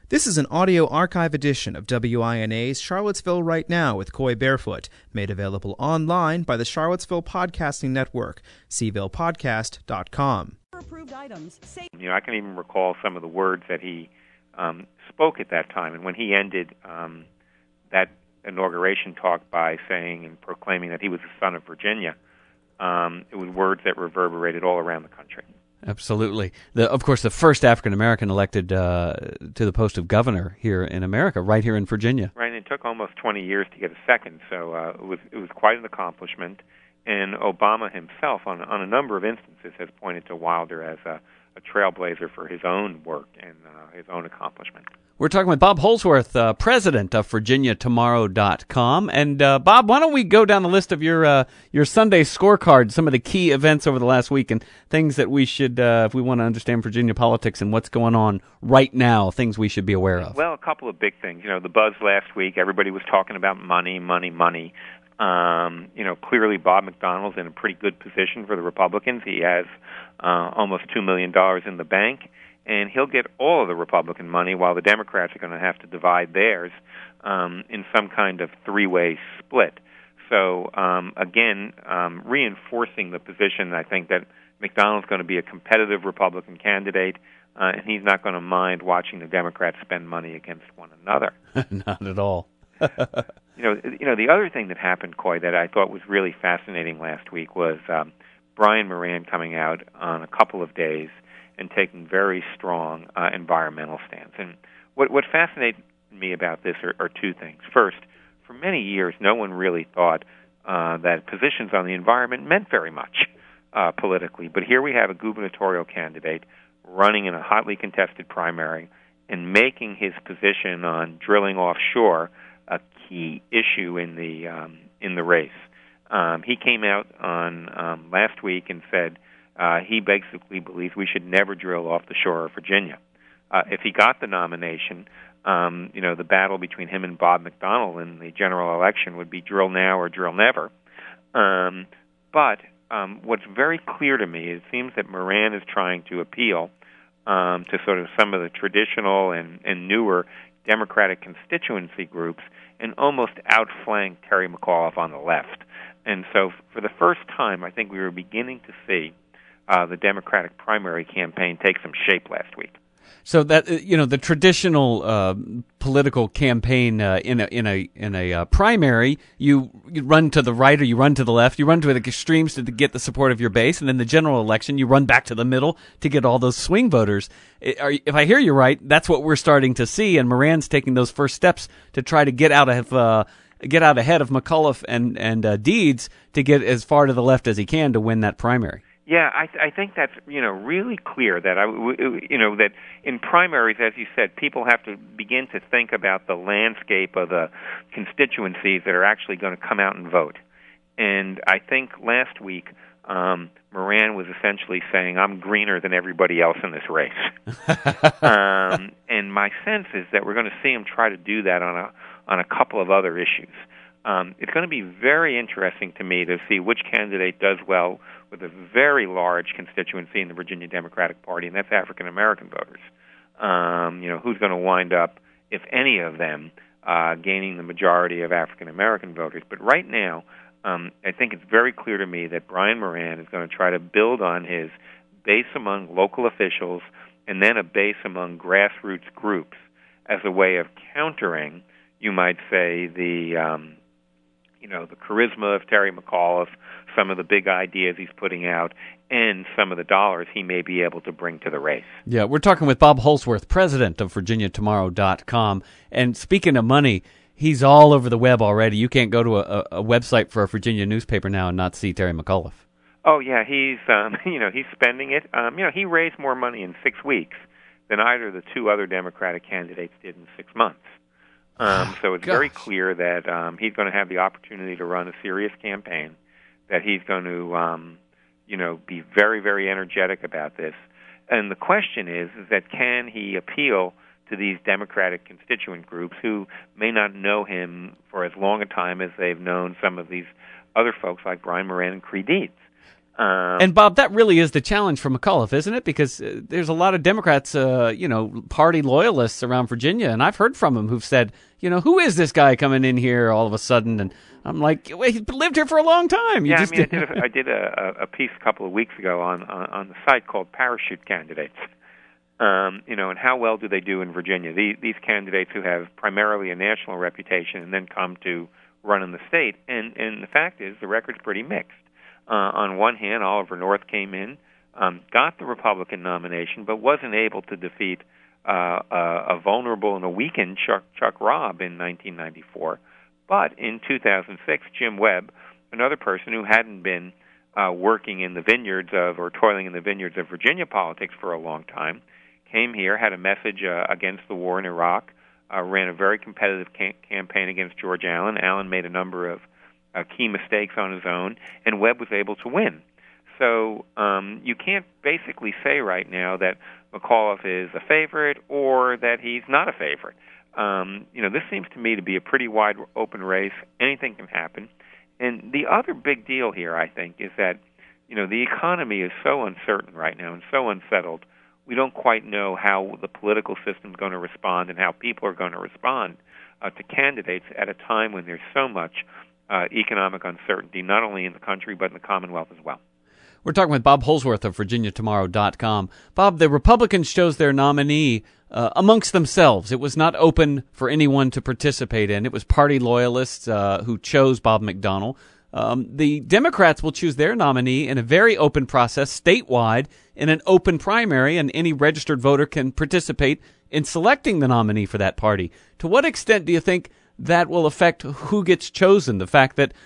This is an audio archive edition of WINA's Charlottesville Right Now with Coy Barefoot, made available online by the Charlottesville Podcasting Network, cvillePodcast.com. Approved items. I can even recall some of the words that he spoke at that time. And when he ended that inauguration talk by saying and proclaiming that he was the son of Virginia, it was words that reverberated all around the country. Absolutely. Of course, the first African-American elected to the post of governor here in America, right here in Virginia. Right, and it took almost 20 years to get a second, so it was quite an accomplishment. And Obama himself, on a number of instances, has pointed to Wilder as a trailblazer for his own work and his own accomplishment. We're talking with Bob Holsworth, president of VirginiaTomorrow.com. And Bob, why don't we go down the list of your Sunday scorecard, some of the key events over the last week and things that we should, if we want to understand Virginia politics and what's going on right now, things we should be aware of. Well, a couple of big things. The buzz last week, everybody was talking about money. Clearly Bob McDonnell's in a pretty good position for the Republicans. He has almost $2 million in the bank, and he'll get all of the Republican money while the Democrats are going to have to divide theirs in some kind of three-way split. So, reinforcing the position, I think, that McDonnell's going to be a competitive Republican candidate, and he's not going to mind watching the Democrats spend money against one another. Not at all. The other thing that happened, Coy, that I thought was really fascinating last week was Brian Moran coming out on a couple of days and taking very strong environmental stance. And what fascinated me about this are two things. First, for many years, no one really thought that positions on the environment meant very much politically. But here we have a gubernatorial candidate running in a hotly contested primary and making his position on drilling offshore a key issue in the race. He came out on last week and said he basically believes we should never drill off the shore of Virginia. If he got the nomination, the battle between him and Bob McDonnell in the general election would be drill now or drill never. But what's very clear to me, it seems that Moran is trying to appeal to sort of some of the traditional and newer Democratic constituency groups and almost outflank Terry McAuliffe on the left. And so for the first time, I think we were beginning to see the Democratic primary campaign take some shape last week. So that the traditional political campaign in a primary, you run to the right or you run to the left, you run to the extremes to get the support of your base, and in the general election, you run back to the middle to get all those swing voters. If I hear you right, that's what we're starting to see, and Moran's taking those first steps to try to get out ahead of McAuliffe and Deeds to get as far to the left as he can to win that primary. Yeah, I think that's really clear that that in primaries, as you said, people have to begin to think about the landscape of the constituencies that are actually going to come out and vote. And I think last week Moran was essentially saying, "I'm greener than everybody else in this race." And my sense is that we're going to see him try to do that on a couple of other issues. It's going to be very interesting to me to see which candidate does well with a very large constituency in the Virginia Democratic Party, and that's African American voters. Who's going to wind up, if any of them, gaining the majority of African American voters. But right now, I think it's very clear to me that Brian Moran is going to try to build on his base among local officials and then a base among grassroots groups as a way of countering, you might say, the charisma of Terry McAuliffe, some of the big ideas he's putting out, and some of the dollars he may be able to bring to the race. Yeah, we're talking with Bob Holsworth, president of VirginiaTomorrow.com. And speaking of money, he's all over the web already. You can't go to a website for a Virginia newspaper now and not see Terry McAuliffe. Oh, yeah, he's spending it. He raised more money in 6 weeks than either of the two other Democratic candidates did in 6 months. So it's very clear that he's going to have the opportunity to run a serious campaign, that he's going to, be very, very energetic about this. And the question is that can he appeal to these Democratic constituent groups who may not know him for as long a time as they've known some of these other folks like Brian Moran and Creed Deeds? And Bob, that really is the challenge for McAuliffe, isn't it? Because there's a lot of Democrats, party loyalists around Virginia, and I've heard from them who've said, who is this guy coming in here all of a sudden? And I'm like, well, he's lived here for a long time. I did a piece a couple of weeks ago on the site called Parachute Candidates. And how well do they do in Virginia? These candidates who have primarily a national reputation and then come to run in the state, and the fact is the record's pretty mixed. On one hand, Oliver North came in, got the Republican nomination, but wasn't able to defeat a vulnerable and a weakened Chuck Robb in 1994. But in 2006, Jim Webb, another person who hadn't been working in the vineyards or toiling in the vineyards of Virginia politics for a long time, came here, had a message against the war in Iraq, ran a very competitive campaign against George Allen. Allen made a number of key mistakes on his own, and Webb was able to win. So you can't basically say right now that McAuliffe is a favorite or that he's not a favorite. This seems to me to be a pretty wide open race. Anything can happen. And the other big deal here, I think, is that the economy is so uncertain right now and so unsettled. We don't quite know how the political system is going to respond and how people are going to respond to candidates at a time when there's so much economic uncertainty, not only in the country but in the Commonwealth as well. We're talking with Bob Holsworth of VirginiaTomorrow.com. Bob, the Republicans chose their nominee amongst themselves. It was not open for anyone to participate in. It was party loyalists who chose Bob McDonnell. The Democrats will choose their nominee in a very open process, statewide, in an open primary, and any registered voter can participate in selecting the nominee for that party. To what extent do you think that will affect who gets chosen, the fact that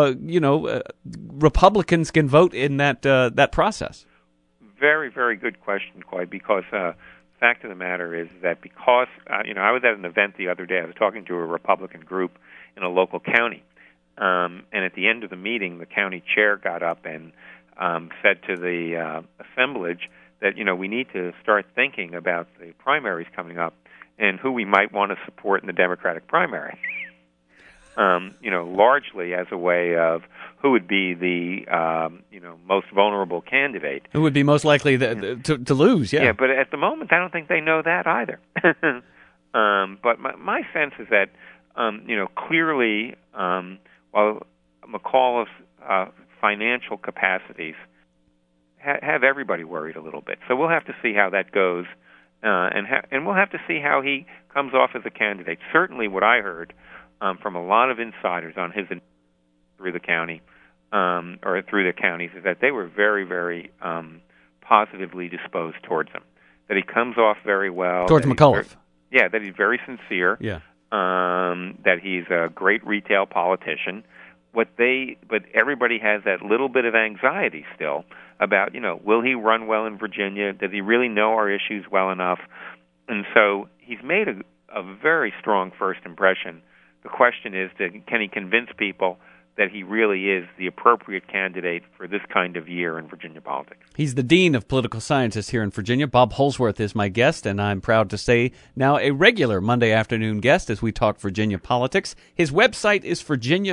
Republicans can vote in that process? Very, very good question, Coy, because fact of the matter is that because, I was at an event the other day. I was talking to a Republican group in a local county, and at the end of the meeting, the county chair got up and said to the assemblage that, we need to start thinking about the primaries coming up and who we might want to support in the Democratic primary. Largely as a way of who would be the most vulnerable candidate. Who would be most likely to lose, yeah. Yeah, but at the moment, I don't think they know that either. But my sense is that, clearly, while McAuliffe's financial capacities have everybody worried a little bit. So we'll have to see how that goes, and we'll have to see how he comes off as a candidate. Certainly what I heard from a lot of insiders on his through the county or through the counties is that they were very, very positively disposed towards him. That he comes off very well. Towards McAuliffe. That he's very sincere. Yeah. That he's a great retail politician. But everybody has that little bit of anxiety still about, will he run well in Virginia? Does he really know our issues well enough? And so he's made a very strong first impression. The question is, can he convince people that he really is the appropriate candidate for this kind of year in Virginia politics? He's the Dean of Political Scientists here in Virginia. Bob Holsworth is my guest, and I'm proud to say now a regular Monday afternoon guest as we talk Virginia politics. His website is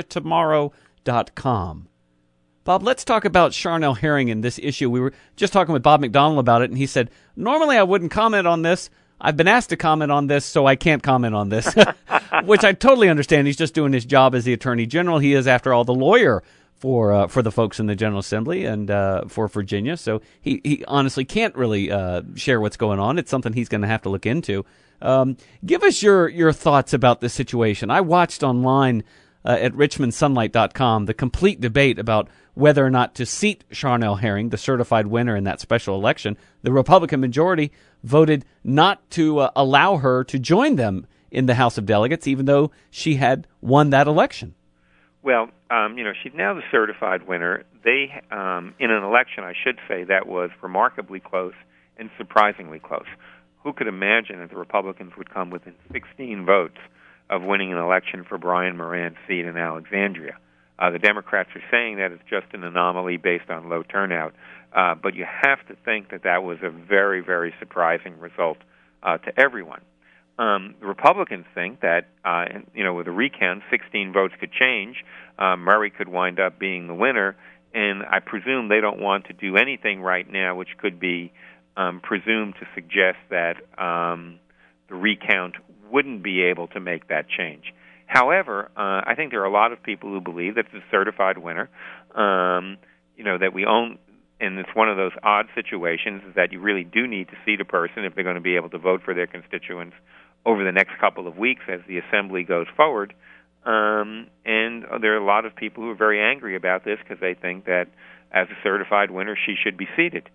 VirginiaTomorrow.com. Bob, let's talk about Charnel Herring and this issue. We were just talking with Bob McDonnell about it, and he said, normally I wouldn't comment on this. I've been asked to comment on this, so I can't comment on this, which I totally understand. He's just doing his job as the Attorney General. He is, after all, the lawyer for the folks in the General Assembly and for Virginia, so he honestly can't really share what's going on. It's something he's going to have to look into. Give us your thoughts about this situation. I watched online at RichmondSunlight.com the complete debate about whether or not to seat Charnel Herring, the certified winner in that special election. The Republican majority voted not to allow her to join them in the House of Delegates, even though she had won that election. Well, she's now the certified winner. They, in an election, I should say, that was remarkably close and surprisingly close. Who could imagine that the Republicans would come within 16 votes of winning an election for Brian Moran's seat in Alexandria? The Democrats are saying that it's just an anomaly based on low turnout, but you have to think that was a very, very surprising result to everyone. The Republicans think that, with a recount, 16 votes could change. Murray could wind up being the winner, and I presume they don't want to do anything right now which could be presumed to suggest that the recount wouldn't be able to make that change. However, I think there are a lot of people who believe that it's a certified winner, that we own, and it's one of those odd situations is that you really do need to seat a person if they're going to be able to vote for their constituents over the next couple of weeks as the assembly goes forward. And there are a lot of people who are very angry about this because they think that as a certified winner, she should be seated.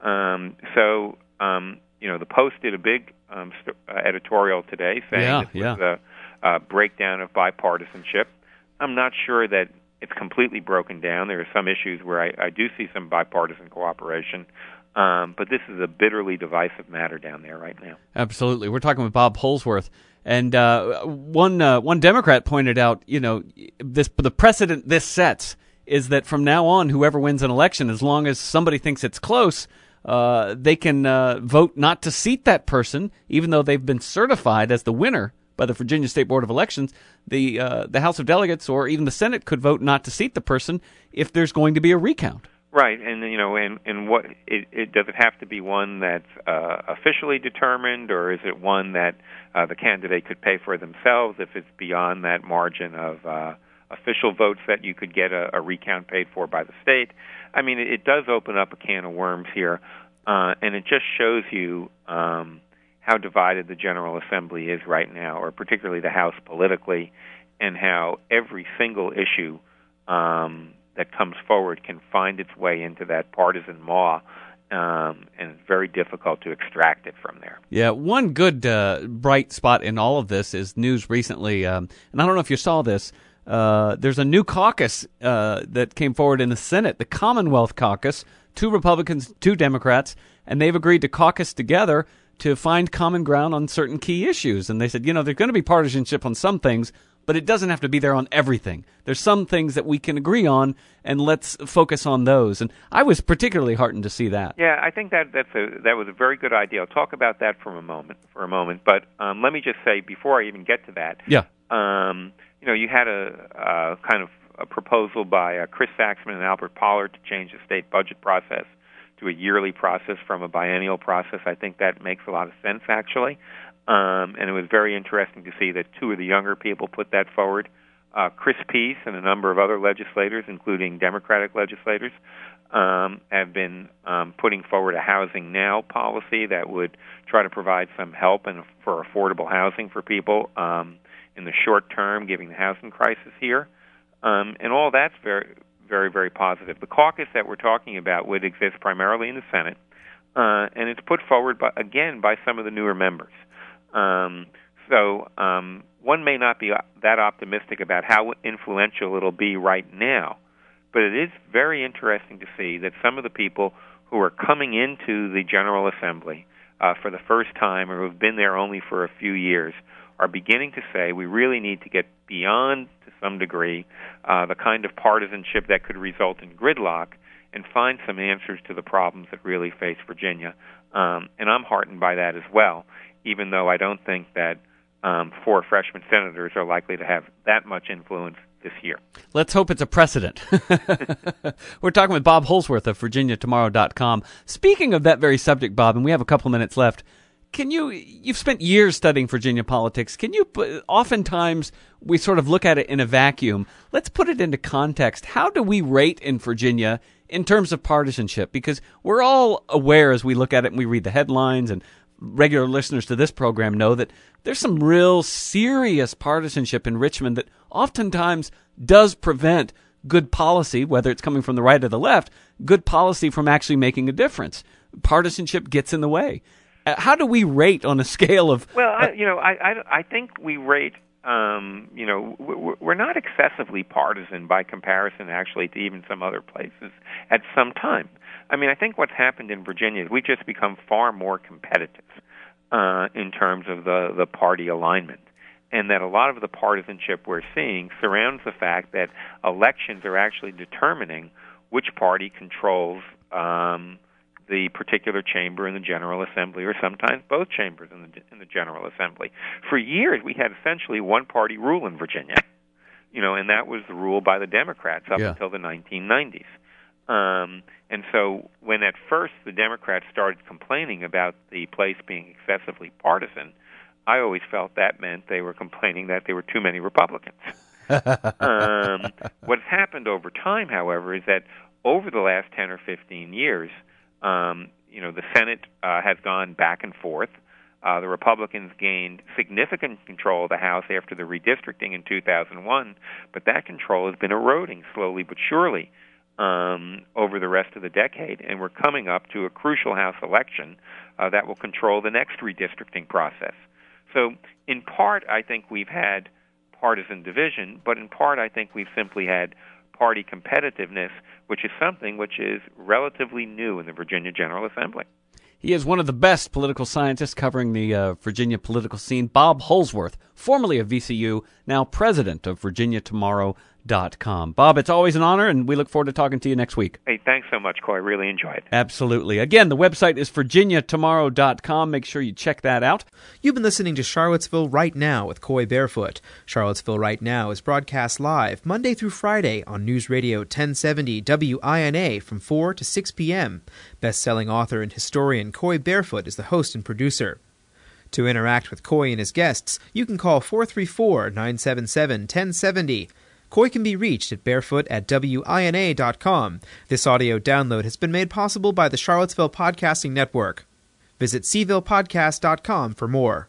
The Post did a big editorial today saying this was a breakdown of bipartisanship. I'm not sure that it's completely broken down. There are some issues where I do see some bipartisan cooperation, but this is a bitterly divisive matter down there right now. Absolutely. We're talking with Bob Holsworth. And one Democrat pointed out, the precedent this sets is that from now on, whoever wins an election, as long as somebody thinks it's close, they can vote not to seat that person, even though they've been certified as the winner by the Virginia State Board of Elections. The House of Delegates or even the Senate could vote not to seat the person if there's going to be a recount. Right, and what does it have to be one that's officially determined, or is it one that the candidate could pay for themselves if it's beyond that margin of official votes that you could get a recount paid for by the state? I mean, it does open up a can of worms here, and it just shows you how divided the General Assembly is right now, or particularly the House politically, and how every single issue that comes forward can find its way into that partisan maw, and it's very difficult to extract it from there. Yeah, one good bright spot in all of this is news recently, and I don't know if you saw this, there's a new caucus that came forward in the Senate, the Commonwealth Caucus, 2 Republicans, 2 Democrats, and they've agreed to caucus together to find common ground on certain key issues. And they said, there's going to be partisanship on some things, but it doesn't have to be there on everything. There's some things that we can agree on, and let's focus on those. And I was particularly heartened to see that. Yeah, I think that was a very good idea. I'll talk about that for a moment. But let me just say, before I even get to that, you had a kind of a proposal by Chris Saxman and Albert Pollard to change the state budget process to a yearly process from a biennial process. I think that makes a lot of sense, actually. And it was very interesting to see that 2 of the younger people put that forward. Chris Peace and a number of other legislators, including Democratic legislators, have been putting forward a Housing Now policy that would try to provide some help for affordable housing for people in the short term, given the housing crisis here. And all that's very, very, very positive. The caucus that we're talking about would exist primarily in the Senate, and it's put forward, by some of the newer members. So one may not be that optimistic about how influential it'll be right now, but it is very interesting to see that some of the people who are coming into the General Assembly for the first time or who have been there only for a few years are beginning to say we really need to get beyond, to some degree, the kind of partisanship that could result in gridlock and find some answers to the problems that really face Virginia. And I'm heartened by that as well, even though I don't think that 4 freshman senators are likely to have that much influence this year. Let's hope it's a precedent. We're talking with Bob Holsworth of VirginiaTomorrow.com. Speaking of that very subject, Bob, and we have a couple minutes left, you've spent years studying Virginia politics. Oftentimes we sort of look at it in a vacuum. Let's put it into context. How do we rate in Virginia in terms of partisanship? Because we're all aware as we look at it and we read the headlines, and regular listeners to this program know that there's some real serious partisanship in Richmond that oftentimes does prevent good policy, whether it's coming from the right or the left, good policy from actually making a difference. Partisanship gets in the way. How do we rate on a scale of... Well, I think we rate, we're not excessively partisan by comparison, actually, to even some other places at some time. I mean, I think what's happened in Virginia is we've just become far more competitive in terms of the party alignment, and that a lot of the partisanship we're seeing surrounds the fact that elections are actually determining which party controls the particular chamber in the General Assembly, or sometimes both chambers in the General Assembly. For years, we had essentially one-party rule in Virginia, and that was the rule by the Democrats up until the 1990s. And so when at first the Democrats started complaining about the place being excessively partisan, I always felt that meant they were complaining that there were too many Republicans. What's happened over time, however, is that over the last 10 or 15 years, the Senate has gone back and forth. The Republicans gained significant control of the House after the redistricting in 2001, but that control has been eroding slowly but surely over the rest of the decade, and we're coming up to a crucial House election that will control the next redistricting process. So in part, I think we've had partisan division, but in part, I think we've simply had party competitiveness, which is something which is relatively new in the Virginia General Assembly. He is one of the best political scientists covering the Virginia political scene, Bob Holsworth, formerly of VCU, now president of VirginiaTomorrow.com. Bob, it's always an honor, and we look forward to talking to you next week. Hey, thanks so much, Coy. I really enjoyed it. Absolutely. Again, the website is VirginiaTomorrow.com. Make sure you check that out. You've been listening to Charlottesville Right Now with Coy Barefoot. Charlottesville Right Now is broadcast live Monday through Friday on News Radio 1070 WINA from 4 to 6 p.m. Best-selling author and historian Coy Barefoot is the host and producer. To interact with Coy and his guests, you can call 434-977-1070. Coy can be reached at barefoot@wina.com. This audio download has been made possible by the Charlottesville Podcasting Network. Visit cvillepodcast.com for more.